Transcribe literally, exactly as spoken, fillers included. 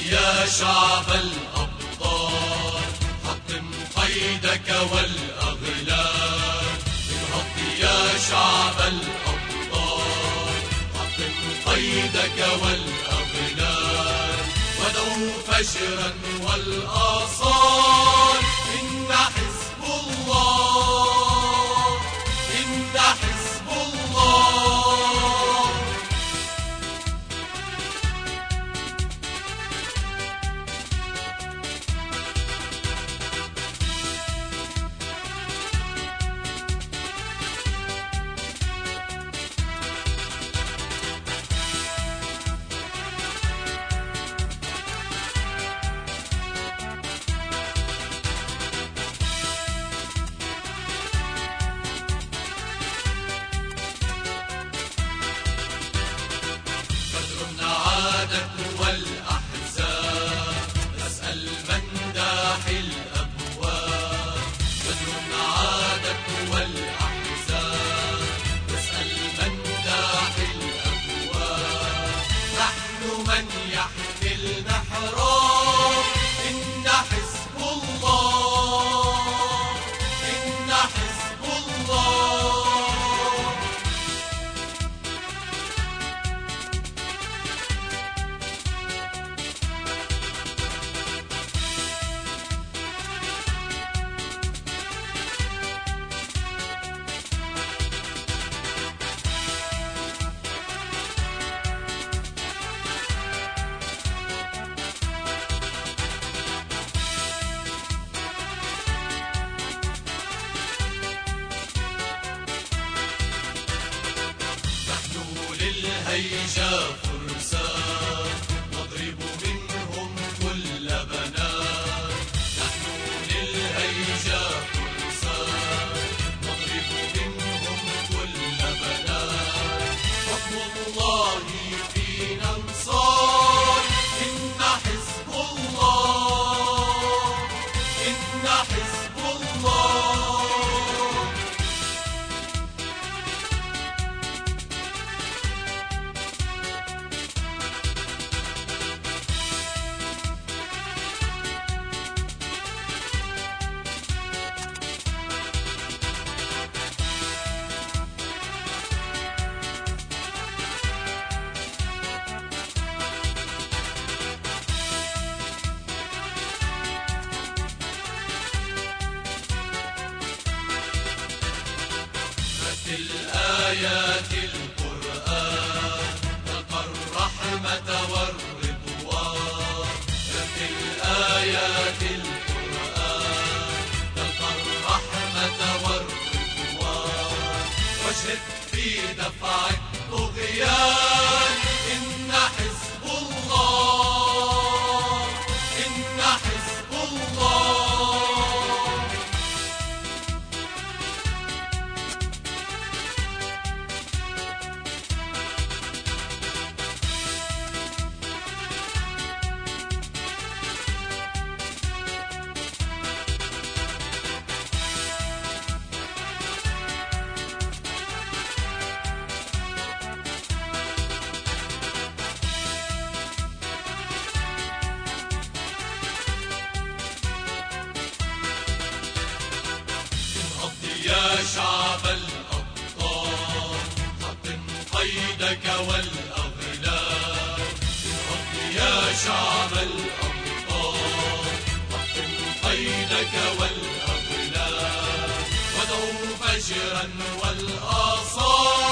يا شعب الأبطال، حطم قيدك والأغلال. انهض يا شعب الأبطال، حطم قيدك والأغلال. ودعوا فجرا والآصال، إن حزب الله، إن حزب الله. والأحزاب نسأل من داحي الأبواب. بدر عادت والأحزاب نسأل من داحي الأبواب. نحن من يحمي المحراب، إن حزب الله، إن حزب الله. للهيجا فرسان، نضرب منهم كل بنان. نحن للهيجا فرسان، نضرب منهم كل بنان. حكم الله فينا انصار، إن حزب الله، إن حزب الله. الآيات القرآن تلقى الرحمة والرضوان. رتل آيات القرآن تلقى الرحمة والرضوان. واجهد في دفع الطغيان، إن حزب الله، إن حزب الله. يا شعب الأبطال، حطم قيدك والأغلال. انهض يا شعب الأبطال، حطم قيدك والأغلال. ودعوا فجرا والآصال.